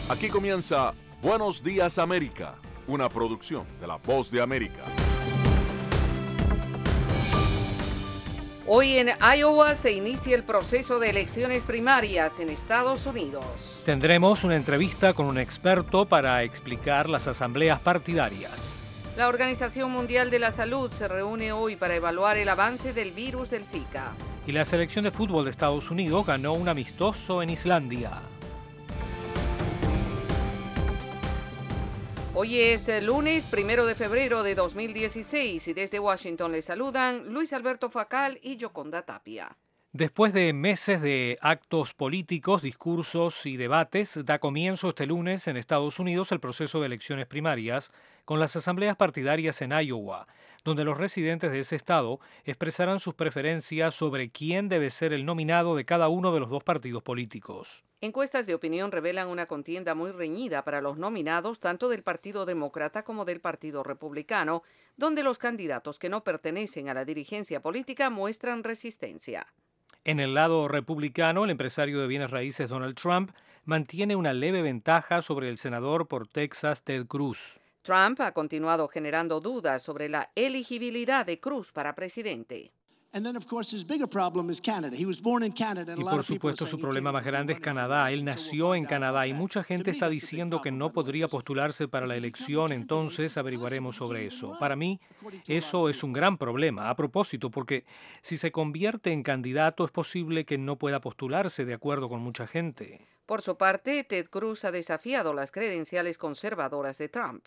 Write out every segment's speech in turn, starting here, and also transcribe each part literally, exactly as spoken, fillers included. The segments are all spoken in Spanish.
Aquí comienza Buenos Días América, una producción de La Voz de América. Hoy en Iowa se inicia el proceso de elecciones primarias en Estados Unidos. Tendremos una entrevista con un experto para explicar las asambleas partidarias. La Organización Mundial de la Salud se reúne hoy para evaluar el avance del virus del Zika. Y la selección de fútbol de Estados Unidos ganó un amistoso en Islandia. Hoy es el lunes primero de febrero de dos mil dieciséis y desde Washington les saludan Luis Alberto Facal y Yoconda Tapia. Después de meses de actos políticos, discursos y debates, da comienzo este lunes en Estados Unidos el proceso de elecciones primarias con las asambleas partidarias en Iowa, donde los residentes de ese estado expresarán sus preferencias sobre quién debe ser el nominado de cada uno de los dos partidos políticos. Encuestas de opinión revelan una contienda muy reñida para los nominados tanto del Partido Demócrata como del Partido Republicano, donde los candidatos que no pertenecen a la dirigencia política muestran resistencia. En el lado republicano, el empresario de bienes raíces Donald Trump mantiene una leve ventaja sobre el senador por Texas Ted Cruz. Trump ha continuado generando dudas sobre la elegibilidad de Cruz para presidente. Y por supuesto su problema más grande es Canadá. Él nació en Canadá y mucha gente está diciendo que no podría postularse para la elección, entonces averiguaremos sobre eso. Para mí eso es un gran problema, a propósito, porque si se convierte en candidato es posible que no pueda postularse de acuerdo con mucha gente. Por su parte, Ted Cruz ha desafiado las credenciales conservadoras de Trump.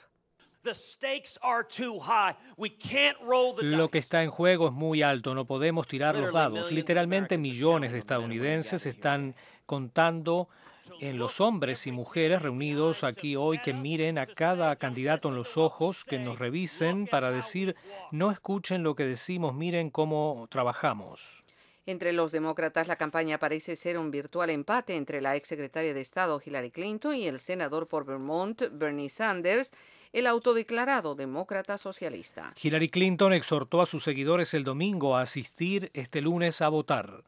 Lo que está en juego es muy alto, no podemos tirar los dados. Literalmente millones de estadounidenses están contando en los hombres y mujeres reunidos aquí hoy que miren a cada candidato en los ojos, que nos revisen para decir, no escuchen lo que decimos, miren cómo trabajamos. Entre los demócratas, la campaña parece ser un virtual empate entre la exsecretaria de Estado Hillary Clinton y el senador por Vermont Bernie Sanders, el autodeclarado demócrata socialista. Hillary Clinton exhortó a sus seguidores el domingo a asistir este lunes a votar.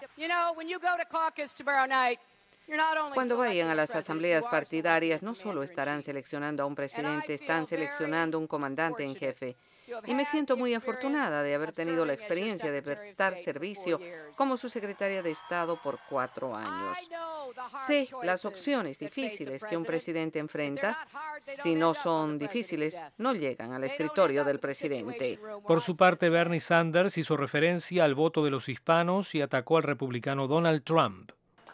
Cuando vayan a las asambleas partidarias, no solo estarán seleccionando a un presidente, están seleccionando un comandante en jefe. Y me siento muy afortunada de haber tenido la experiencia de prestar servicio como su secretaria de Estado por cuatro años. Sé las opciones difíciles que un presidente enfrenta. Si no son difíciles, no llegan al escritorio del presidente. Por su parte, Bernie Sanders hizo referencia al voto de los hispanos y atacó al republicano Donald Trump.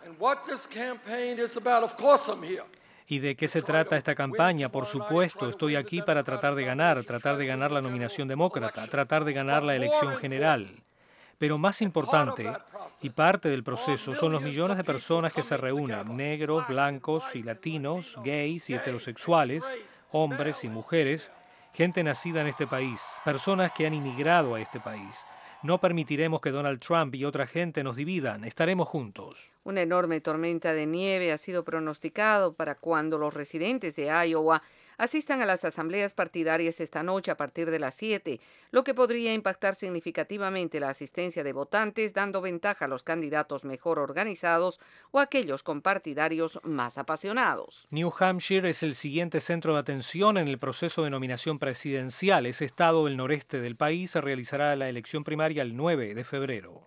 ¿Y de qué se trata esta campaña? Por supuesto, estoy aquí para tratar de ganar, tratar de ganar la nominación demócrata, tratar de ganar la elección general. Pero más importante, y parte del proceso, son los millones de personas que se reúnen, negros, blancos y latinos, gays y heterosexuales, hombres y mujeres, gente nacida en este país, personas que han inmigrado a este país. No permitiremos que Donald Trump y otra gente nos dividan. Estaremos juntos. Una enorme tormenta de nieve ha sido pronosticado para cuando los residentes de Iowa asistan a las asambleas partidarias esta noche a partir de las siete, lo que podría impactar significativamente la asistencia de votantes, dando ventaja a los candidatos mejor organizados o a aquellos con partidarios más apasionados. New Hampshire es el siguiente centro de atención en el proceso de nominación presidencial. Ese estado del noreste del país se realizará la elección primaria el nueve de febrero.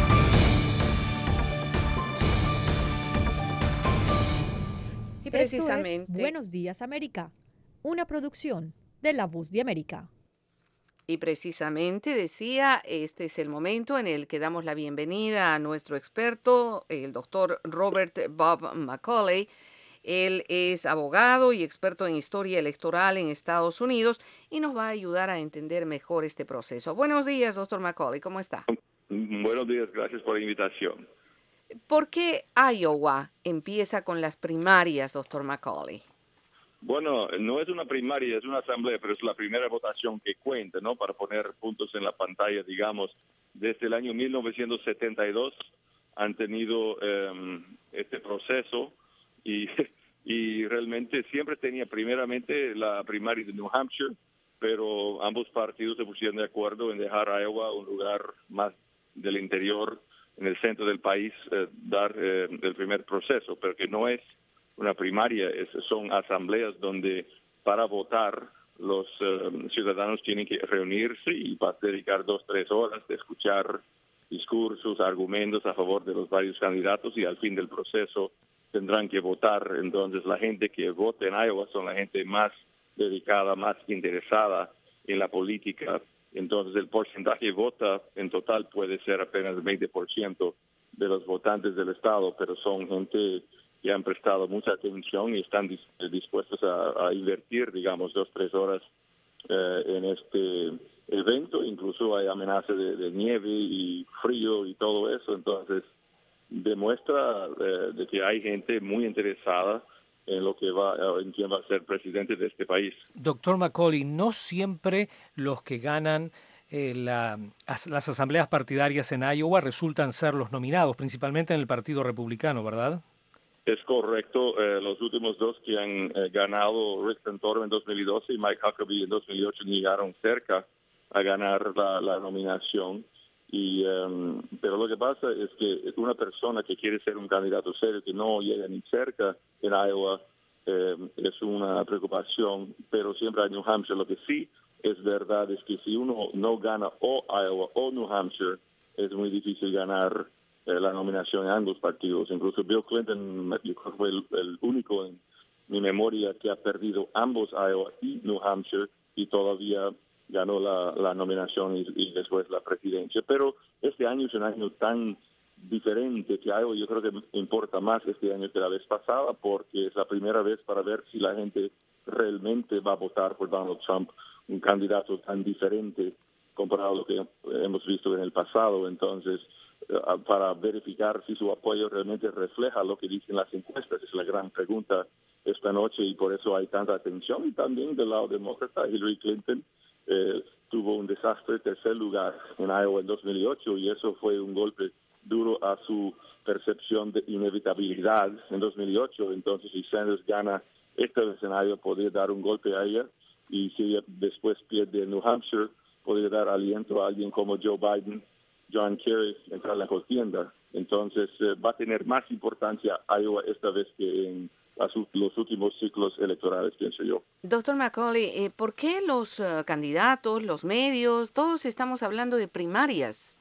Y precisamente, Esto es Buenos Días América, una producción de La Voz de América. Y precisamente decía, este es el momento en el que damos la bienvenida a nuestro experto, el doctor Robert Bob Macaulay. Él es abogado y experto en historia electoral en Estados Unidos y nos va a ayudar a entender mejor este proceso. Buenos días, doctor Macaulay, ¿cómo está? Buenos días, gracias por la invitación. ¿Por qué Iowa empieza con las primarias, doctor Macaulay? Bueno, no es una primaria, es una asamblea, pero es la primera votación que cuenta, ¿no? Para poner puntos en la pantalla, digamos, desde el año mil novecientos setenta y dos han tenido um, este proceso y, y realmente siempre tenía primeramente la primaria de New Hampshire, pero ambos partidos se pusieron de acuerdo en dejar a Iowa un lugar más del interior, en el centro del país, eh, dar eh, el primer proceso, pero que no es una primaria, es, son asambleas donde para votar los uh, ciudadanos tienen que reunirse y va a dedicar dos, tres horas de escuchar discursos, argumentos a favor de los varios candidatos y al fin del proceso tendrán que votar. Entonces la gente que vota en Iowa son la gente más dedicada, más interesada en la política. Entonces el porcentaje de vota en total puede ser apenas el veinte por ciento de los votantes del estado, pero son gente que han prestado mucha atención y están dis dispuestos a, a invertir, digamos, dos, tres horas eh, en este evento. Incluso hay amenaza de, de nieve y frío y todo eso. Entonces demuestra eh, de que hay gente muy interesada en lo que va, en quién va a ser presidente de este país. Doctor Macaulay, no siempre los que ganan eh, la, las asambleas partidarias en Iowa resultan ser los nominados, principalmente en el Partido Republicano, ¿verdad? Es correcto. Eh, los últimos dos que han eh, ganado, Rick Santorum en dos mil doce y Mike Huckabee en dos mil ocho, llegaron cerca a ganar la, la nominación. Y, um, pero lo que pasa es que una persona que quiere ser un candidato serio, que no llega ni cerca en Iowa, eh, es una preocupación, pero siempre hay New Hampshire. Lo que sí es verdad es que si uno no gana o Iowa o New Hampshire, es muy difícil ganar eh, la nominación en ambos partidos. Incluso Bill Clinton, yo creo que fue el, el único en mi memoria que ha perdido ambos Iowa y New Hampshire y todavía ganó la, la nominación y, y después la presidencia. Pero este año es un año tan diferente que Iowa yo creo que importa más este año que la vez pasada, porque es la primera vez para ver si la gente realmente va a votar por Donald Trump, un candidato tan diferente comparado a lo que hemos visto en el pasado. Entonces, para verificar si su apoyo realmente refleja lo que dicen las encuestas, es la gran pregunta esta noche y por eso hay tanta atención. Y también del lado demócrata, Hillary Clinton Eh, tuvo un desastre, tercer lugar en Iowa en dos mil ocho, y eso fue un golpe duro a su percepción de inevitabilidad en dos mil ocho. Entonces, si Sanders gana esta vez en Iowa, podría dar un golpe a ella, y si ella después pierde en New Hampshire, podría dar aliento a alguien como Joe Biden, John Kerry, entrar en la contienda. Entonces, eh, va a tener más importancia Iowa esta vez que en los últimos ciclos electorales, pienso yo. Doctor Macaulay, eh, ¿por qué los uh, candidatos, los medios, todos estamos hablando de primarias?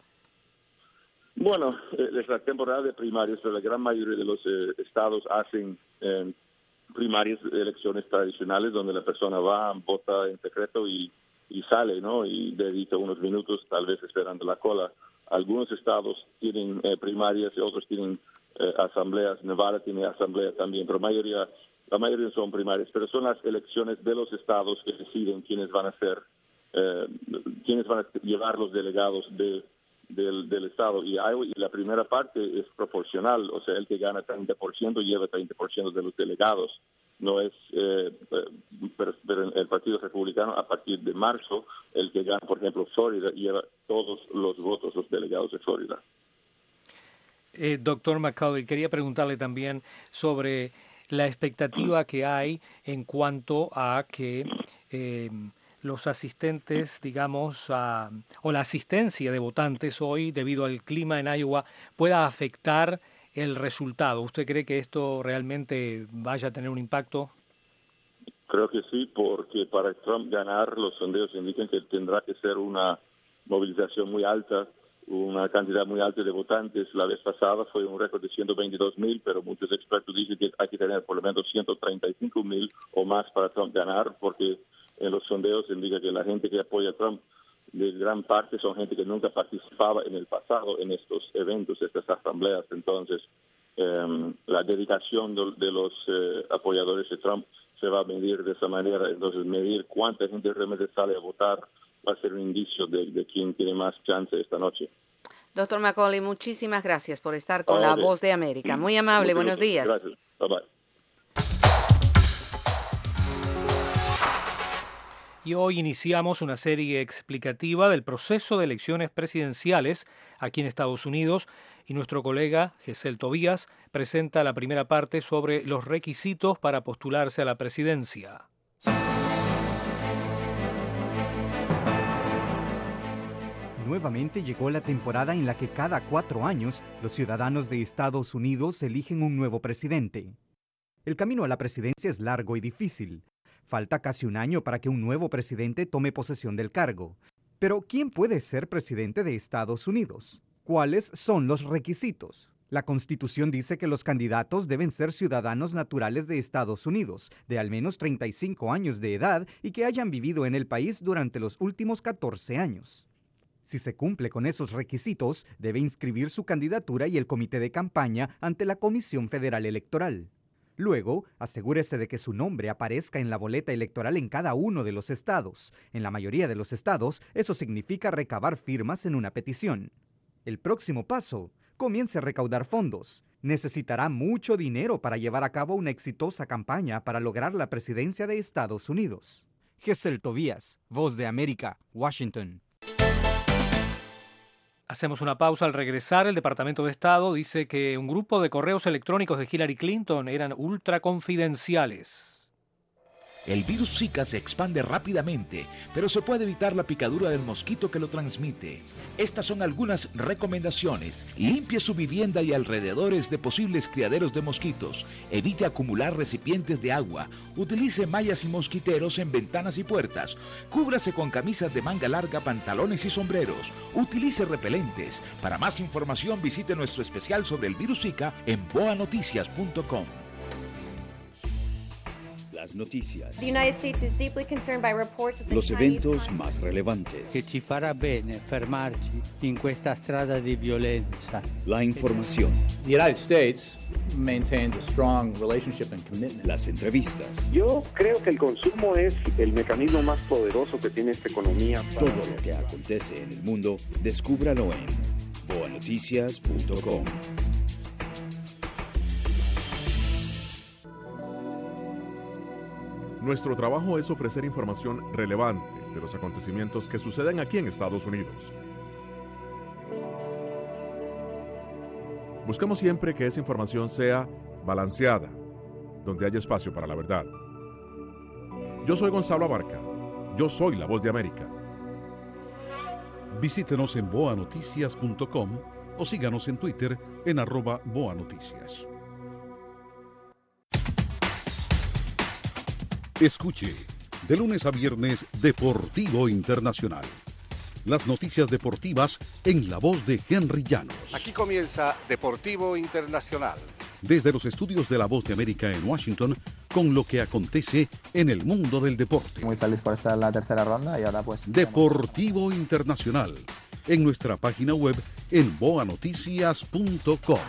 Bueno, eh, es la temporada de primarias, pero la gran mayoría de los eh, estados hacen eh, primarias, elecciones tradicionales, donde la persona va, vota en secreto y, y sale, ¿no? Y dedica unos minutos, tal vez esperando la cola. Algunos estados tienen eh, primarias y otros tienen Eh, asambleas. Nevada tiene asamblea también, pero mayoría, la mayoría son primarias, pero son las elecciones de los estados que deciden quiénes van a ser, eh, quiénes van a llevar los delegados de, del, del estado. Y, Iowa, y la primera parte es proporcional, o sea, el que gana treinta por ciento lleva treinta por ciento de los delegados. No es, eh, pero, pero el Partido Republicano, a partir de marzo, el que gana, por ejemplo, Florida, lleva todos los votos, los delegados de Florida. Eh, doctor Macaulay, quería preguntarle también sobre la expectativa que hay en cuanto a que eh, los asistentes, digamos, a, o la asistencia de votantes hoy, debido al clima en Iowa, pueda afectar el resultado. ¿Usted cree que esto realmente vaya a tener un impacto? Creo que sí, porque para Trump ganar, los sondeos indican que tendrá que ser una movilización muy alta, una cantidad muy alta de votantes. La vez pasada fue un récord de ciento veintidós mil, pero muchos expertos dicen que hay que tener por lo menos ciento treinta y cinco mil o más para Trump ganar, porque en los sondeos indica que la gente que apoya a Trump, de gran parte son gente que nunca participaba en el pasado en estos eventos, estas asambleas. Entonces, eh, la dedicación de, de los eh, apoyadores de Trump se va a medir de esa manera. Entonces, medir cuánta gente realmente sale a votar va a ser un indicio de, de quién tiene más chance esta noche. Doctor Macaulay, muchísimas gracias por estar con oh, La okay. Voz de América. Muy amable, Muchas buenos gracias. días. Gracias. Bye bye. Y hoy iniciamos una serie explicativa del proceso de elecciones presidenciales aquí en Estados Unidos y nuestro colega Gesell Tobías presenta la primera parte sobre los requisitos para postularse a la presidencia. Nuevamente llegó la temporada en la que cada cuatro años los ciudadanos de Estados Unidos eligen un nuevo presidente. El camino a la presidencia es largo y difícil. Falta casi un año para que un nuevo presidente tome posesión del cargo. Pero, ¿quién puede ser presidente de Estados Unidos? ¿Cuáles son los requisitos? La Constitución dice que los candidatos deben ser ciudadanos naturales de Estados Unidos, de al menos treinta y cinco años de edad y que hayan vivido en el país durante los últimos catorce años. Si se cumple con esos requisitos, debe inscribir su candidatura y el comité de campaña ante la Comisión Federal Electoral. Luego, asegúrese de que su nombre aparezca en la boleta electoral en cada uno de los estados. En la mayoría de los estados, eso significa recabar firmas en una petición. El próximo paso, comience a recaudar fondos. Necesitará mucho dinero para llevar a cabo una exitosa campaña para lograr la presidencia de Estados Unidos. Gesell Tobías, Voz de América, Washington. Hacemos una pausa. Al regresar, el Departamento de Estado dice que un grupo de correos electrónicos de Hillary Clinton eran ultra confidenciales. El virus Zika se expande rápidamente, pero se puede evitar la picadura del mosquito que lo transmite. Estas son algunas recomendaciones. Limpie su vivienda y alrededores de posibles criaderos de mosquitos. Evite acumular recipientes de agua. Utilice mallas y mosquiteros en ventanas y puertas. Cúbrase con camisas de manga larga, pantalones y sombreros. Utilice repelentes. Para más información, visite nuestro especial sobre el virus Zika en boa noticias punto com. Las noticias. The United States is deeply concerned by reports that the Los Chinese eventos Congress- más relevantes. Che ci farà bene fermarci in questa strada di violenza. La información. The United States maintains a strong relationship and commitment. Las entrevistas. Yo creo que el consumo es el mecanismo más poderoso que tiene esta economía. Todo lo que acontece en el mundo, descúbralo en boa noticias punto com. Nuestro trabajo es ofrecer información relevante de los acontecimientos que suceden aquí en Estados Unidos. Buscamos siempre que esa información sea balanceada, donde haya espacio para la verdad. Yo soy Gonzalo Abarca. Yo soy la Voz de América. Visítenos en boa noticias punto com o síganos en Twitter en arroba boanoticias. Escuche, de lunes a viernes, Deportivo Internacional. Las noticias deportivas en la voz de Henry Llanos. Aquí comienza Deportivo Internacional. Desde los estudios de la Voz de América en Washington, con lo que acontece en el mundo del deporte. Muy feliz por estar en la tercera ronda y ahora pues... Deportivo Internacional, en nuestra página web en boa noticias punto com.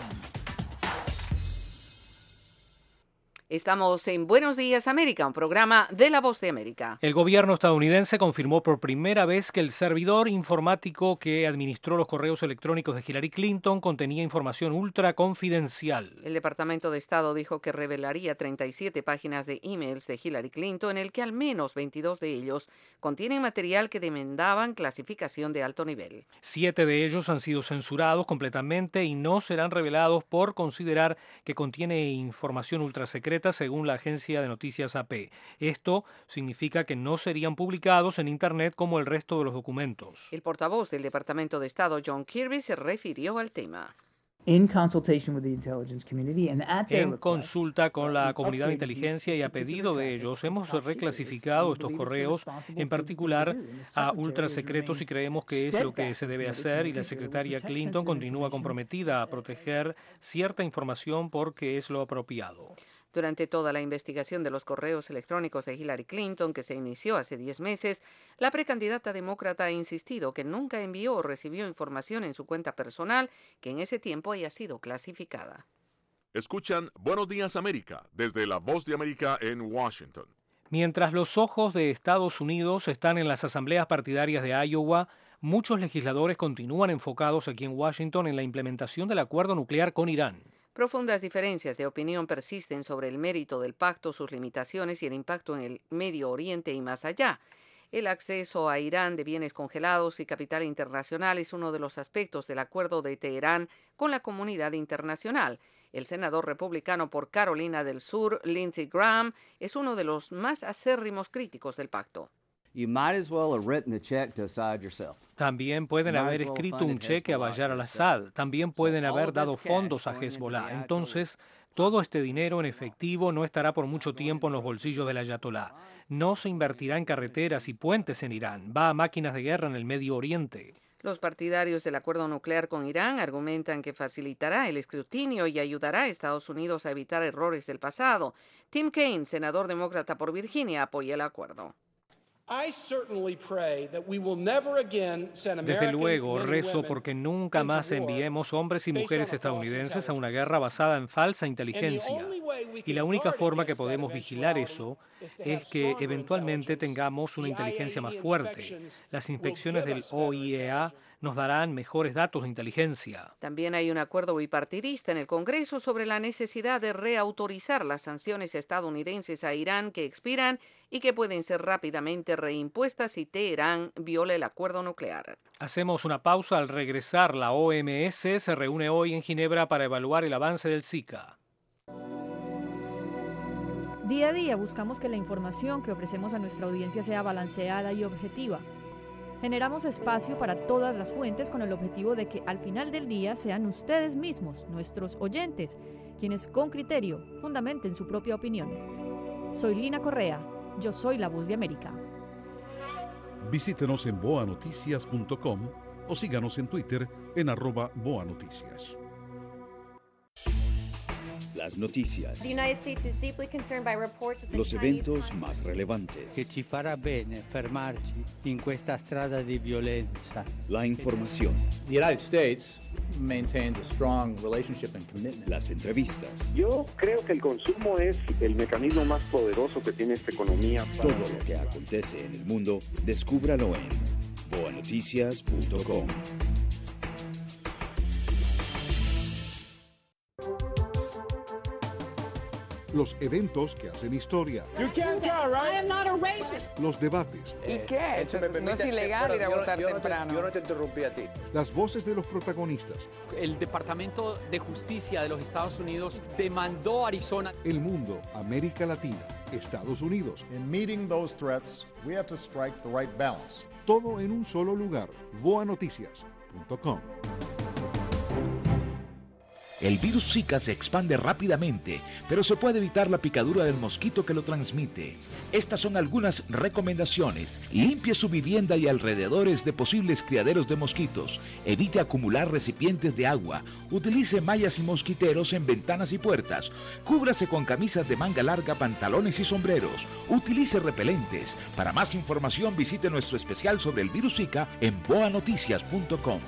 Estamos en Buenos Días América, un programa de La Voz de América. El gobierno estadounidense confirmó por primera vez que el servidor informático que administró los correos electrónicos de Hillary Clinton contenía información ultra confidencial. El Departamento de Estado dijo que revelaría treinta y siete páginas de emails de Hillary Clinton, en el que al menos veintidós de ellos contienen material que demandaban clasificación de alto nivel. Siete de ellos han sido censurados completamente y no serán revelados por considerar que contiene información ultra secreta, según la agencia de noticias A P. Esto significa que no serían publicados en Internet como el resto de los documentos. El portavoz del Departamento de Estado, John Kirby, se refirió al tema. In consultation with the intelligence community and at their En request, consulta con la comunidad de inteligencia y a pedido de ellos, hemos reclasificado estos correos, en particular a ultrasecretos, y creemos que es lo que se debe hacer, y la secretaria Clinton continúa comprometida a proteger cierta información porque es lo apropiado. Durante toda la investigación de los correos electrónicos de Hillary Clinton, que se inició hace diez meses, la precandidata demócrata ha insistido que nunca envió o recibió información en su cuenta personal que en ese tiempo haya sido clasificada. Escuchan Buenos Días América desde La Voz de América en Washington. Mientras los ojos de Estados Unidos están en las asambleas partidarias de Iowa, muchos legisladores continúan enfocados aquí en Washington en la implementación del acuerdo nuclear con Irán. Profundas diferencias de opinión persisten sobre el mérito del pacto, sus limitaciones y el impacto en el Medio Oriente y más allá. El acceso a Irán de bienes congelados y capital internacional es uno de los aspectos del acuerdo de Teherán con la comunidad internacional. El senador republicano por Carolina del Sur, Lindsey Graham, es uno de los más acérrimos críticos del pacto. You might as well have written a check to Assad yourself. También pueden haber escrito un cheque a Bashar al-Assad. También pueden haber dado fondos a Hezbollah. Entonces, Todo este dinero en efectivo no estará por mucho tiempo en los bolsillos del ayatolá. No se invertirá en carreteras y puentes en Irán. Va a máquinas de guerra en el Medio Oriente. Los partidarios del acuerdo nuclear con Irán argumentan que facilitará el escrutinio y ayudará a Estados Unidos a evitar errores del pasado. Tim Kaine, senador demócrata por Virginia, apoya el acuerdo. Desde luego, rezo porque nunca más enviemos hombres y mujeres estadounidenses a una guerra basada en falsa inteligencia. Y la única forma que podemos vigilar eso es que eventualmente tengamos una inteligencia más fuerte. Las inspecciones del O I A E nos darán mejores datos de inteligencia. También hay un acuerdo bipartidista en el Congreso sobre la necesidad de reautorizar las sanciones estadounidenses a Irán que expiran y que pueden ser rápidamente reimpuestas si Teherán viola el acuerdo nuclear. Hacemos una pausa. Al regresar, la O M S se reúne hoy en Ginebra para evaluar el avance del Zika. Día a día buscamos que la información que ofrecemos a nuestra audiencia sea balanceada y objetiva. Generamos espacio para todas las fuentes con el objetivo de que al final del día sean ustedes mismos, nuestros oyentes, quienes con criterio fundamenten su propia opinión. Soy Lina Correa, yo soy la Voz de América. Visítenos en boa noticias punto com o síganos en Twitter en arroba boanoticias. Las noticias, los eventos más relevantes, che ci farà bene fermarci in questa strada di violenza. La información, The United States maintains a strong relationship and commitment. Las entrevistas. Yo creo que el consumo es el mecanismo más poderoso que tiene esta economía. Todo lo que acontece en el mundo, descúbralo en boa noticias punto com. Los eventos que hacen historia. Los debates. ¿Y qué? No es ilegal ir a votar temprano. Yo no te interrumpí a ti. Las voces de los protagonistas. El Departamento de Justicia de los Estados Unidos demandó a Arizona. El mundo, América Latina, Estados Unidos. In meeting those threats, we have to strike the right balance. Todo en un solo lugar. boa noticias punto com. El virus Zika se expande rápidamente, pero se puede evitar la picadura del mosquito que lo transmite. Estas son algunas recomendaciones. Limpie su vivienda y alrededores de posibles criaderos de mosquitos. Evite acumular recipientes de agua. Utilice mallas y mosquiteros en ventanas y puertas. Cúbrase con camisas de manga larga, pantalones y sombreros. Utilice repelentes. Para más información visite nuestro especial sobre el virus Zika en boa noticias punto com.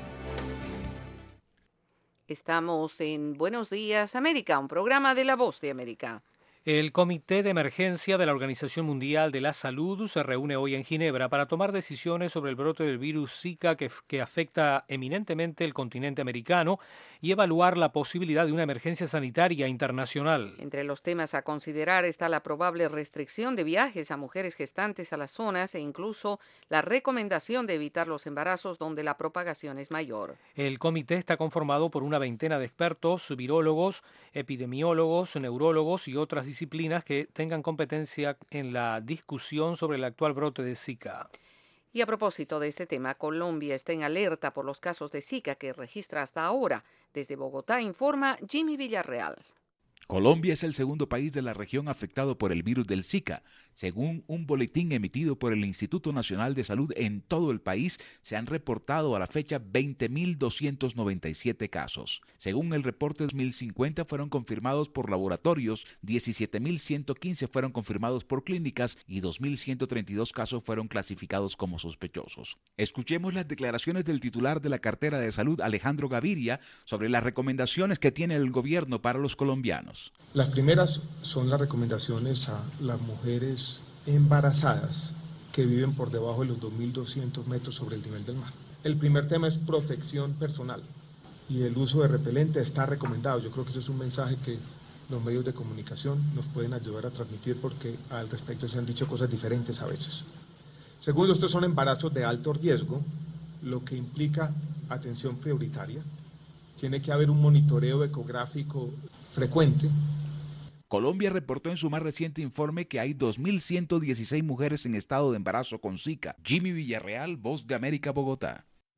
Estamos en Buenos Días América, un programa de La Voz de América. El Comité de Emergencia de la Organización Mundial de la Salud se reúne hoy en Ginebra para tomar decisiones sobre el brote del virus Zika que, que afecta eminentemente el continente americano y evaluar la posibilidad de una emergencia sanitaria internacional. Entre los temas a considerar está la probable restricción de viajes a mujeres gestantes a las zonas e incluso la recomendación de evitar los embarazos donde la propagación es mayor. El comité está conformado por una veintena de expertos, virólogos, epidemiólogos, neurólogos y otras disciplinas que tengan competencia en la discusión sobre el actual brote de Zika. Y a propósito de este tema, Colombia está en alerta por los casos de Zika que registra hasta ahora. Desde Bogotá informa Jimmy Villarreal. Colombia es el segundo país de la región afectado por el virus del Zika. Según un boletín emitido por el Instituto Nacional de Salud, en todo el país se han reportado a la fecha veinte mil doscientos noventa y siete casos. Según el reporte, dos mil cincuenta fueron confirmados por laboratorios, diecisiete mil ciento quince fueron confirmados por clínicas y dos mil ciento treinta y dos casos fueron clasificados como sospechosos. Escuchemos las declaraciones del titular de la cartera de salud, Alejandro Gaviria, sobre las recomendaciones que tiene el gobierno para los colombianos. Las primeras son las recomendaciones a las mujeres embarazadas que viven por debajo de los dos mil doscientos metros sobre el nivel del mar. El primer tema es protección personal y el uso de repelente está recomendado. Yo creo que ese es un mensaje que los medios de comunicación nos pueden ayudar a transmitir porque al respecto se han dicho cosas diferentes a veces. Segundo, estos son embarazos de alto riesgo, lo que implica atención prioritaria. Tiene que haber un monitoreo ecográfico frecuente. Colombia reportó en su más reciente informe que hay dos mil ciento dieciséis mujeres en estado de embarazo con Zika. Jimmy Villarreal, Voz de América, Bogotá.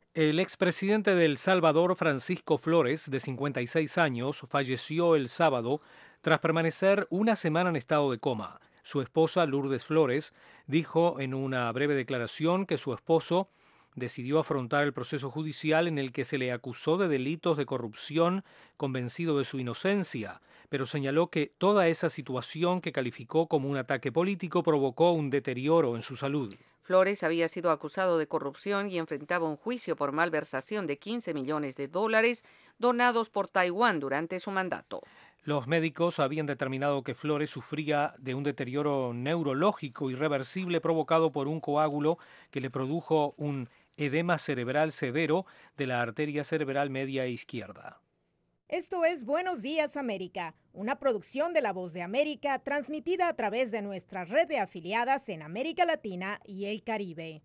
El expresidente de El Salvador, Francisco Flores, de cincuenta y seis años, falleció el sábado tras permanecer una semana en estado de coma. Su esposa, Lourdes Flores, dijo en una breve declaración que su esposo decidió afrontar el proceso judicial en el que se le acusó de delitos de corrupción, convencido de su inocencia, pero señaló que toda esa situación que calificó como un ataque político provocó un deterioro en su salud. Flores había sido acusado de corrupción y enfrentaba un juicio por malversación de quince millones de dólares donados por Taiwán durante su mandato. Los médicos habían determinado que Flores sufría de un deterioro neurológico irreversible provocado por un coágulo que le produjo un edema cerebral severo de la arteria cerebral media e izquierda. Esto es Buenos Días América, una producción de La Voz de América transmitida a través de nuestra red de afiliadas en América Latina y el Caribe.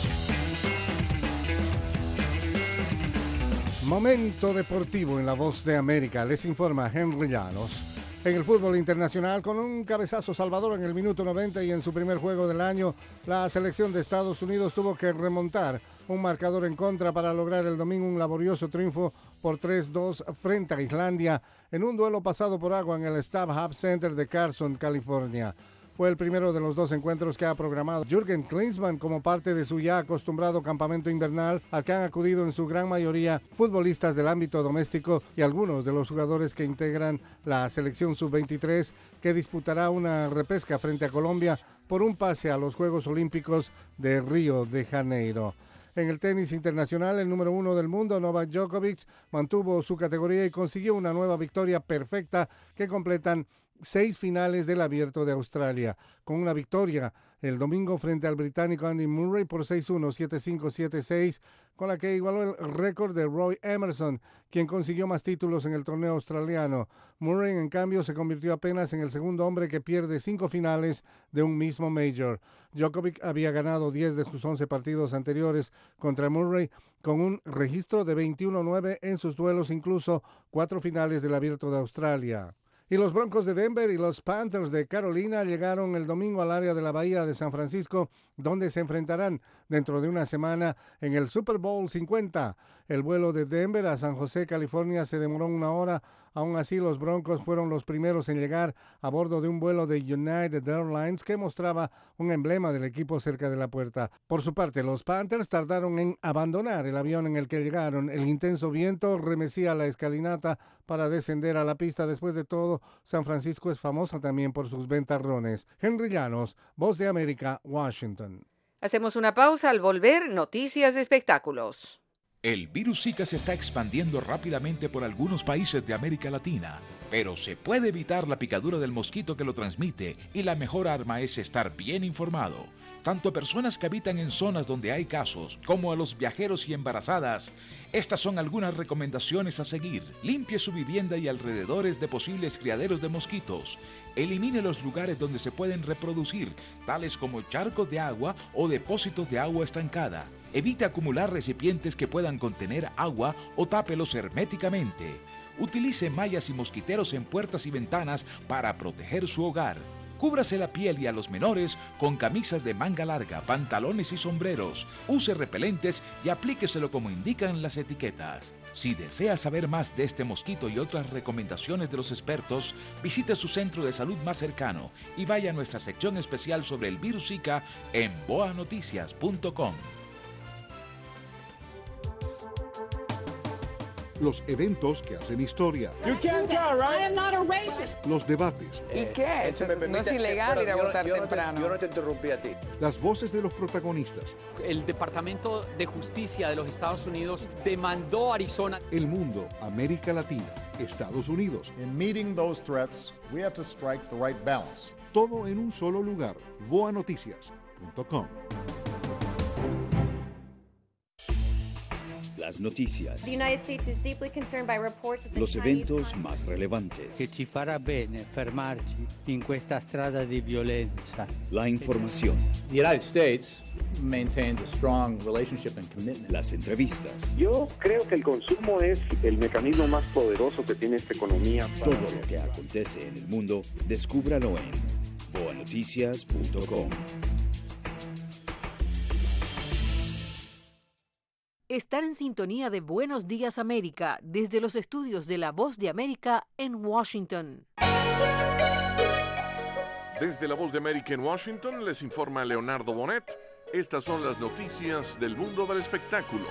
Momento deportivo en La Voz de América, les informa Henry Llanos. En el fútbol internacional, con un cabezazo salvador en el minuto noventa y en su primer juego del año, la selección de Estados Unidos tuvo que remontar un marcador en contra para lograr el domingo un laborioso triunfo por tres dos frente a Islandia en un duelo pasado por agua en el StubHub Center de Carson, California. Fue el primero de los dos encuentros que ha programado Jürgen Klinsmann como parte de su ya acostumbrado campamento invernal al que han acudido en su gran mayoría futbolistas del ámbito doméstico y algunos de los jugadores que integran la selección sub veintitrés que disputará una repesca frente a Colombia por un pase a los Juegos Olímpicos de Río de Janeiro. En el tenis internacional, el número uno del mundo, Novak Djokovic, mantuvo su categoría y consiguió una nueva victoria perfecta que completan seis finales del Abierto de Australia, con una victoria el domingo frente al británico Andy Murray por seis uno, siete cinco, siete seis, con la que igualó el récord de Roy Emerson, quien consiguió más títulos en el torneo australiano. Murray, en cambio, se convirtió apenas en el segundo hombre que pierde cinco finales de un mismo Major. Djokovic había ganado diez de sus once partidos anteriores contra Murray, con un registro de veintiuno nueve en sus duelos, incluso cuatro finales del Abierto de Australia. Y los Broncos de Denver y los Panthers de Carolina llegaron el domingo al área de la Bahía de San Francisco, donde se enfrentarán dentro de una semana en el Super Bowl cincuenta. El vuelo de Denver a San José, California, se demoró una hora. Aún así, los Broncos fueron los primeros en llegar a bordo de un vuelo de United Airlines que mostraba un emblema del equipo cerca de la puerta. Por su parte, los Panthers tardaron en abandonar el avión en el que llegaron. El intenso viento remecía la escalinata para descender a la pista. Después de todo, San Francisco es famosa también por sus ventarrones. Henry Llanos, Voz de América, Washington. Hacemos una pausa. Al volver, noticias de espectáculos. El virus Zika se está expandiendo rápidamente por algunos países de América Latina, pero se puede evitar la picadura del mosquito que lo transmite y la mejor arma es estar bien informado. Tanto a personas que habitan en zonas donde hay casos, como a los viajeros y embarazadas. Estas son algunas recomendaciones a seguir. Limpie su vivienda y alrededores de posibles criaderos de mosquitos. Elimine los lugares donde se pueden reproducir, tales como charcos de agua o depósitos de agua estancada. Evite acumular recipientes que puedan contener agua o tápelos herméticamente. Utilice mallas y mosquiteros en puertas y ventanas para proteger su hogar. Cúbrase la piel y a los menores con camisas de manga larga, pantalones y sombreros. Use repelentes y aplíqueselo como indican las etiquetas. Si desea saber más de este mosquito y otras recomendaciones de los expertos, visite su centro de salud más cercano y vaya a nuestra sección especial sobre el virus Zika en boa noticias punto com. Los eventos que hacen historia. You can't tell, right? I am not a racist. Los debates. ¿Y qué? Eh, permite, no es ilegal ir a votar yo no, temprano. Te, yo no te interrumpí a ti. Las voces de los protagonistas. El Departamento de Justicia de los Estados Unidos demandó a Arizona. El mundo, América Latina, Estados Unidos. In meeting those threats, we have to strike the right balance. Todo en un solo lugar. boa noticias punto com. Las noticias. The United States is deeply concerned by reports that the Los Chinese eventos más relevantes. Che ci farà bene fermarci in questa strada di violenza. La información. The United States maintains a strong relationship and commitment. Las entrevistas. Yo creo que el consumo es el mecanismo más poderoso que tiene esta economía. Todo lo que acontece en el mundo, descúbralo en boa noticias punto com. Están en sintonía de Buenos Días América desde los estudios de La Voz de América en Washington. Desde La Voz de América en Washington les informa Leonardo Bonet. Estas son las noticias del mundo del espectáculo.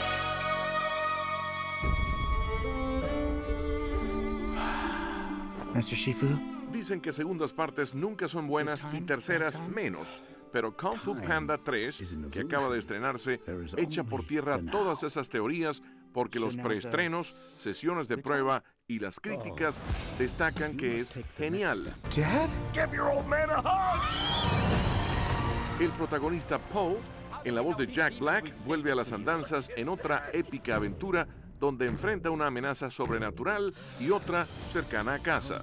mister Shifu. Dicen que segundas partes nunca son buenas y terceras menos. Pero Kung Fu Panda tres, que acaba de estrenarse, echa por tierra todas esas teorías porque los preestrenos, sesiones de prueba y las críticas destacan que es genial. Dad? Give your old man a hug. El protagonista Poe, en la voz de Jack Black, vuelve a las andanzas en otra épica aventura donde enfrenta una amenaza sobrenatural y otra cercana a casa.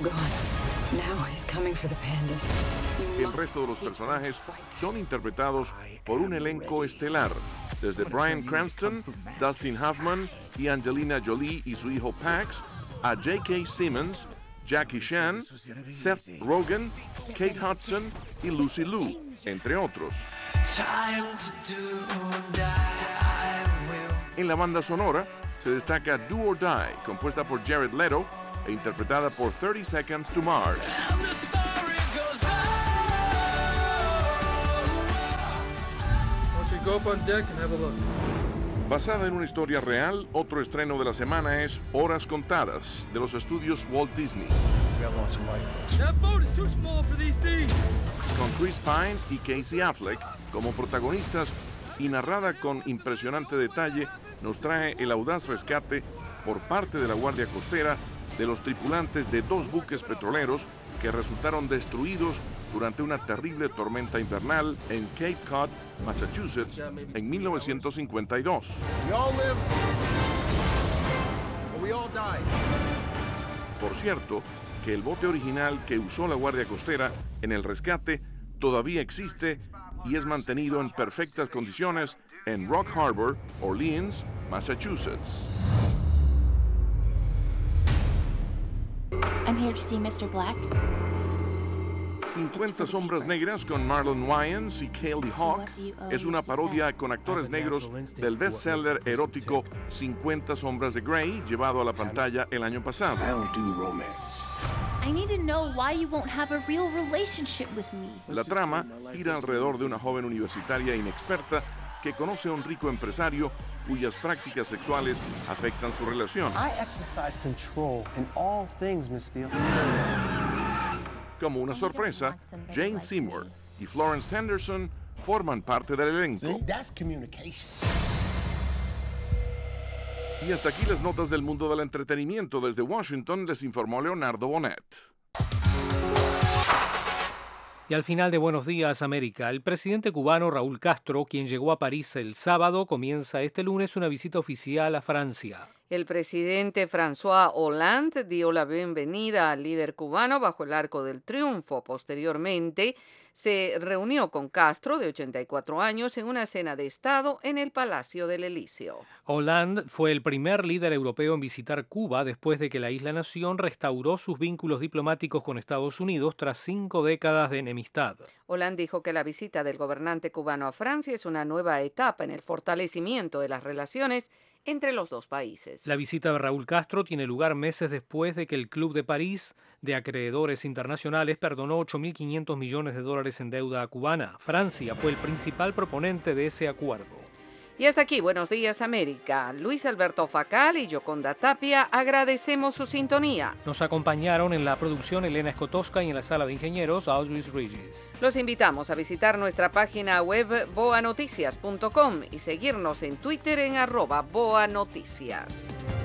El resto de los personajes son interpretados por un elenco estelar, desde Bryan Cranston, Dustin Hoffman y Angelina Jolie y su hijo Pax, a J K. Simmons, Jackie Chan, Seth Rogen, Kate Hudson y Lucy Liu, entre otros. En la banda sonora se destaca Do or Die, compuesta por Jared Leto e interpretada por thirty seconds to Mars. Basada en una historia real, otro estreno de la semana es Horas Contadas, de los estudios Walt Disney. Con Chris Pine y Casey Affleck como protagonistas y narrada con impresionante detalle, nos trae el audaz rescate por parte de la Guardia Costera de los tripulantes de dos buques petroleros que resultaron destruidos durante una terrible tormenta invernal en Cape Cod, Massachusetts, en mil novecientos cincuenta y dos. Por cierto, que el bote original que usó la Guardia Costera en el rescate todavía existe y es mantenido en perfectas condiciones en Rock Harbor, Orleans, Massachusetts. I'm here to see mister Black. cincuenta sombras negras con Marlon Wayans y Kaylee Hawk es una parodia con actores negros del bestseller erótico cincuenta sombras de Grey, llevado a la pantalla el año pasado. I need to know why you won't have a real relationship with me. La trama gira alrededor de una joven universitaria inexperta que conoce a un rico empresario cuyas prácticas sexuales afectan su relación. I exercise control in all things, Miss Steele. Como una sorpresa, Jane Seymour y Florence Henderson forman parte del elenco. Y hasta aquí las notas del mundo del entretenimiento. Desde Washington les informó Leonardo Bonet. Y al final de Buenos Días América, el presidente cubano Raúl Castro, quien llegó a París el sábado, comienza este lunes una visita oficial a Francia. El presidente François Hollande dio la bienvenida al líder cubano bajo el Arco del Triunfo. Posteriormente, se reunió con Castro, de ochenta y cuatro años, en una cena de Estado en el Palacio del Elíseo. Hollande fue el primer líder europeo en visitar Cuba después de que la isla-nación restauró sus vínculos diplomáticos con Estados Unidos tras cinco décadas de enemistad. Hollande dijo que la visita del gobernante cubano a Francia es una nueva etapa en el fortalecimiento de las relaciones entre los dos países. La visita de Raúl Castro tiene lugar meses después de que el Club de París de Acreedores Internacionales perdonó ocho mil quinientos millones de dólares en deuda cubana. Francia fue el principal proponente de ese acuerdo. Y hasta aquí, Buenos Días América. Luis Alberto Facal y Yoconda Tapia agradecemos su sintonía. Nos acompañaron en la producción Elena Escotosca y en la sala de ingenieros Audrey Regis. Los invitamos a visitar nuestra página web boa noticias punto com y seguirnos en Twitter en arroba boanoticias.